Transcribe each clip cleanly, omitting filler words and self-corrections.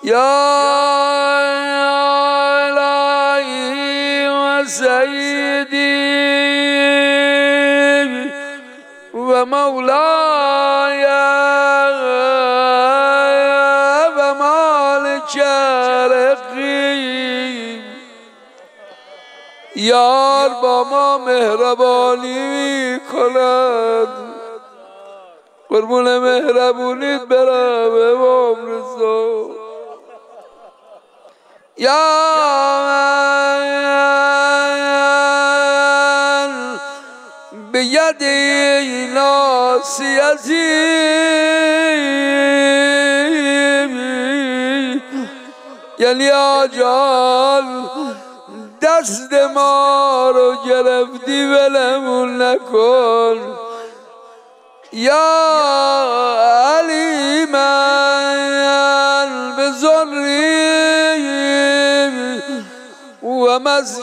يا إلهي وسيدي ومولاي ومالك رقيب یار با ما مهربانی کند قربون مهربونیت برم امام رضا یا من بیدی ناصیتی یعنی آجال دست ما رو گرفتی ولمون نکن یا علی من بزرگی و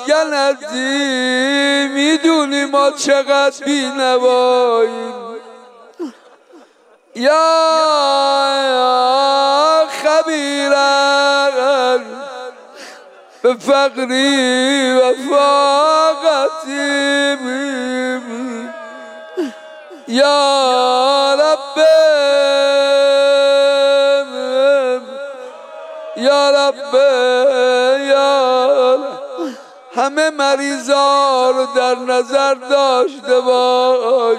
مسکنتی میدونی ما چقدر بی نواییم یا خبیرن به فقری و فاقتی یا رب یا رب یا همه مریضا رو در نظر داشته باش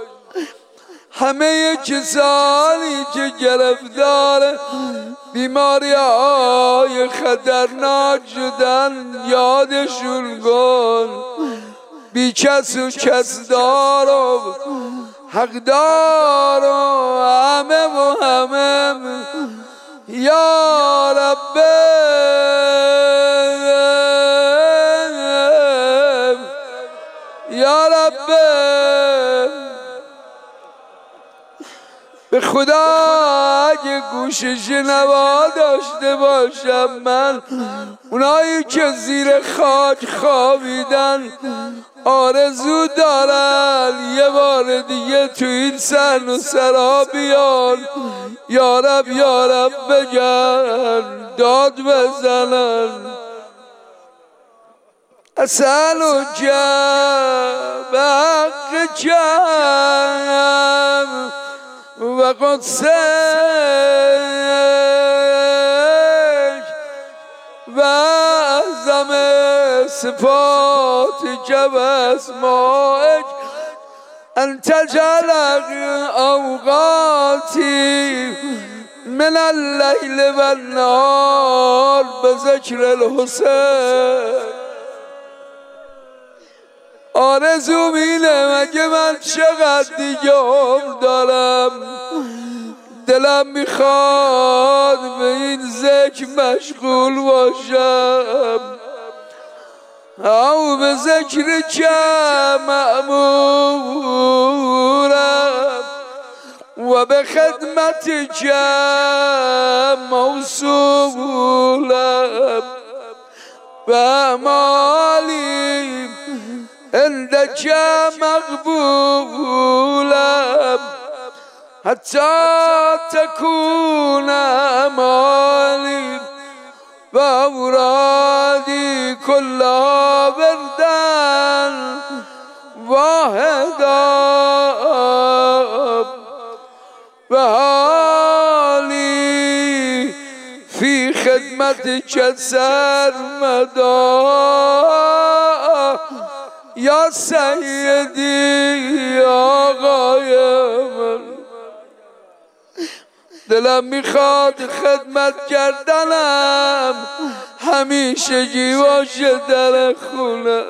همه کسانی که گرفتار بیماری های خطرناک شدن یادشون کن بی کس و کسدار و حقدار و همه یا رب یا رب به خدا اگه گوش شنوا داشته باشم من اونایی که زیر خاک خوابیدن آرزو دارن یه بار دیگه تو این سن و سرا بیان یارب بگن داد بزنن اصل و جب حق کم و قدسک و اعظم صفات جب اسمائک انت جلق اوقاتی من اللیل و النهار بذکر الحسین آرزو مینه مگه من چقدر دیگه عمر دارم دلم میخواد به این ذکر مشغول باشم او به ذکر که مأمورم و به خدمت که موصولم و اعمالی عندك مقبولة حتى تكون أمالي وأورادي كلها بردا واحدا وحالي في خدمتك سرمدا یا سیدی آقای من دلم میخواد خدمت کردنم همیشگی باشه در خونه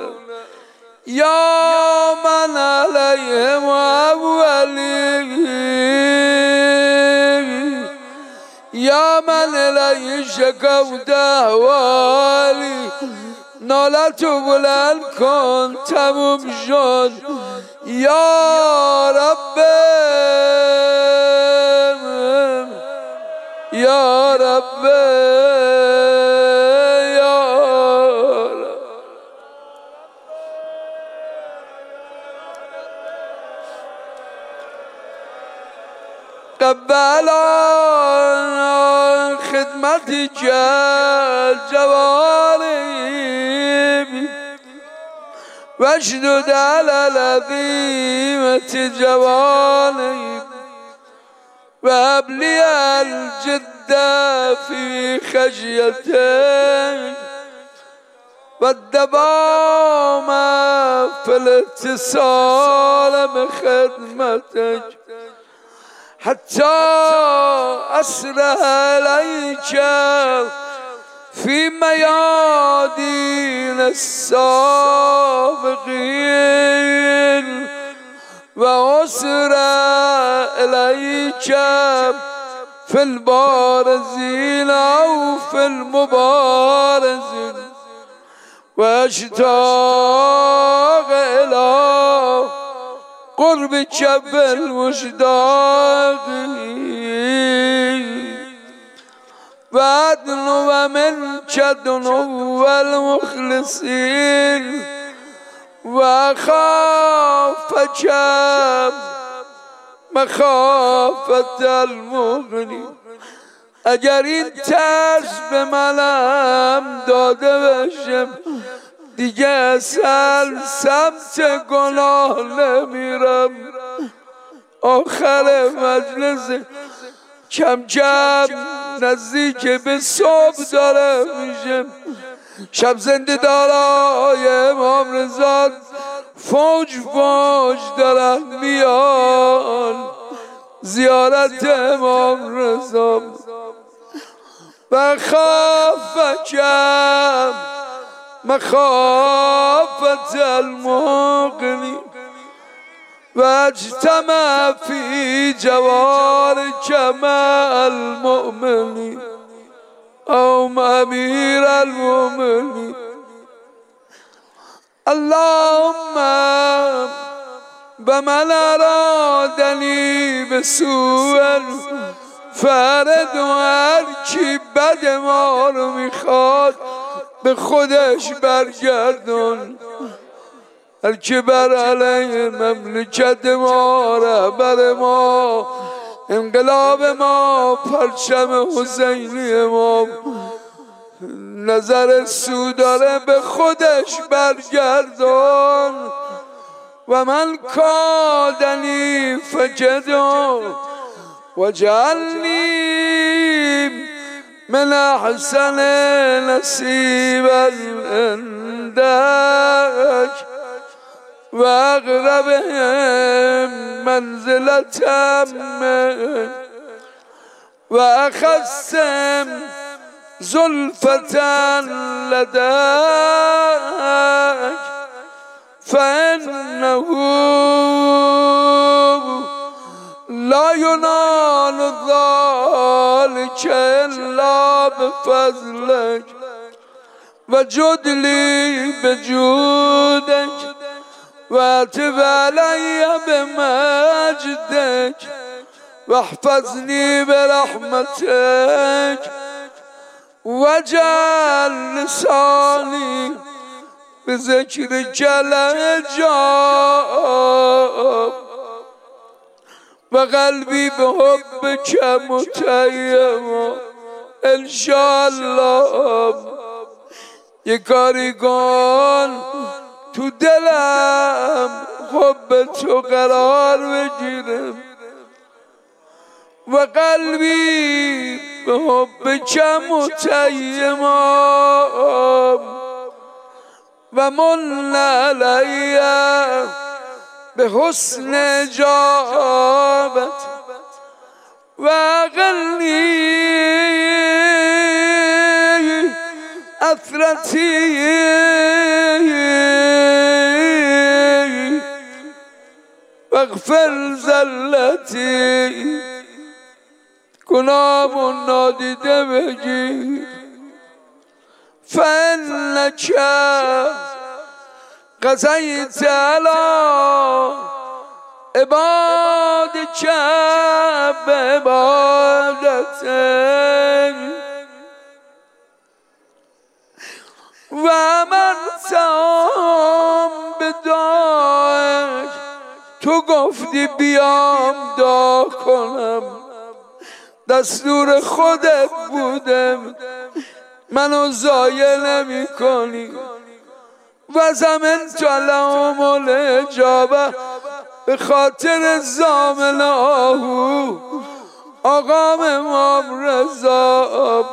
یا من علیهم اولی یا من الی شکوت احوالی نالتو بلند کن تموم شد یا رب یا رب یا رب قبل خدمت خدمتك جواري واشدد على لذيمة جواني وهب لي الجد في خشيتك والدوام في الاتصال بخدمتك حتى أسرع إليك في ميادين السابقين وأسرع إليك في البارزين أو في المبارزين واشتاق إلى قربك بالمشتاقين وأدنو منك دنو المخلصين وأخافك مخافة المغني اگر این ترس به منم داده بشم دیگه اصلا سمت گناه نمیرم آخر مجلس کم کم نزدیک به صبح داره میشه شب زنده دارای امام رضا فوج فوج دارن میان زیارت امام رضا و خافکم مخافت المغنی و اجتمع فی جوارک مع المؤمنین او امیر المؤمنین اللهم بمن ارادنی بسوء فرد و هر کی بد ما رو میخواد به خودش برگردون هر کی بر علیه مملکت ما رهبر ما انقلاب ما پرچم حسینی ما نظر سو داره به خودش برگردون و من کادنی فجدون وجعلني من أحسن نصيبا عندك وأقربهم منزلة منك وأخسهم زلفة لديك فإنه لا ينال ذلك إلا بفضلك وجد لي بجودك واتب علي بمجدك واحفظني برحمتك واجعل لساني بذكرك لهجاب وقلبي بحبك متيم ان شاء الله یه کاری کن تو دلم حب تو قرار بگیرم و قلبی به حبک متیم و من علی به حسن اجابت و اقلنی اثرتی و اغفر زلتی گناهمون نادیده بگیر فانک قضیت علی عبادک بعبادتک و امرتهم بدعاک تو گفتی بیام دعا کنم دستور خودت بوده، منو ضایع نمی کنی. و زمین لهم الاجابه، به خاطر زامن آهو آقام امام رضا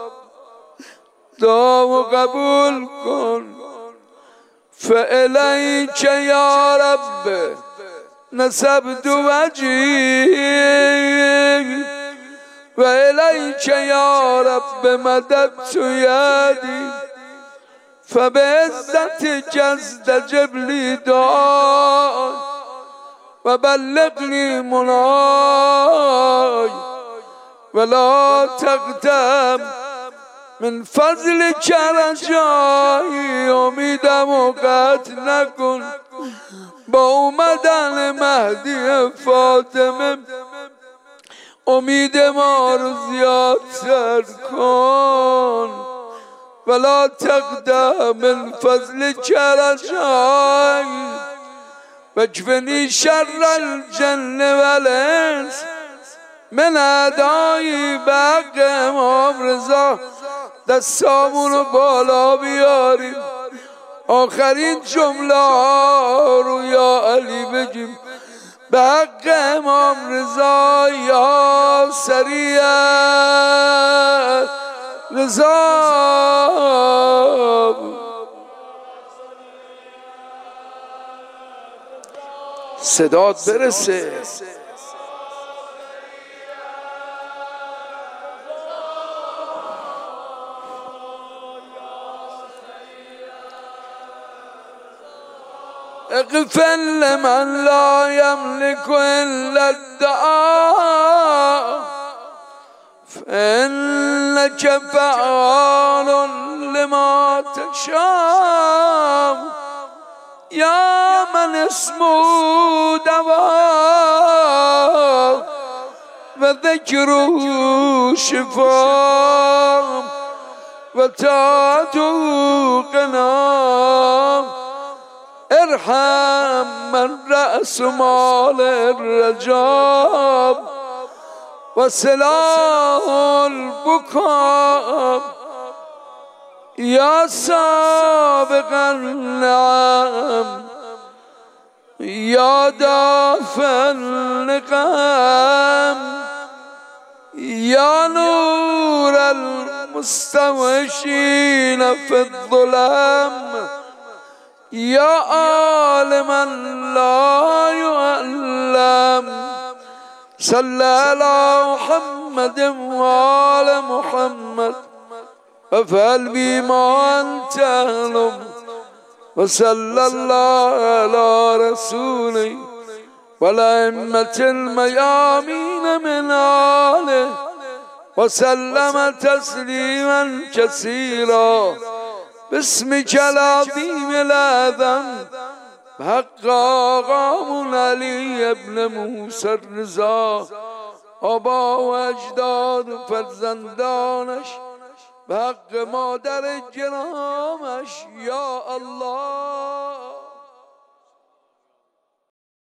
دعامو قبول کن. فالیک یا رب نصبت وجهی و الیک یا رب مددت یدی فبعزتک استجب لی دعای و بلغنی منای ولا تقدم من فضلک رجایی. امیدمو قطع نکن با اومدن مهدی فاطمه، امید ما رو زیادتر کن. ولا تقدم من فضلک رجایی واکفنی شر الجن والانس من اعدایی. به حق امام رضا دستامونو بالا بیاریم، آخرین جمله ها رو یا علی بگیم. به حق امام رضا یا سریع رضا. صدات برسه. اغفر لمن لا يملك الا الدعاء فانك فعال لما تشاء. يا من اسمه دواء وذكره شفاء وطاعته قناة. ارحم من رأس مال الرجاب وسلاح البكاء. يا سابق النعم يا دافع النقم يا نور المستوحشين في الظلام يا عالما لا يعلم. صل على محمد وآل محمد وافعل بما أنت أهل. وصلى الله على رسوله والأئمة الميامين من آله وسلم تسليما كثيرا. باسمك العظيم الأعظم بحق آقامون علی ابن موسی الرضا، آبا و اجداد و فرزندانش، به حق مادر گرامش. یا الله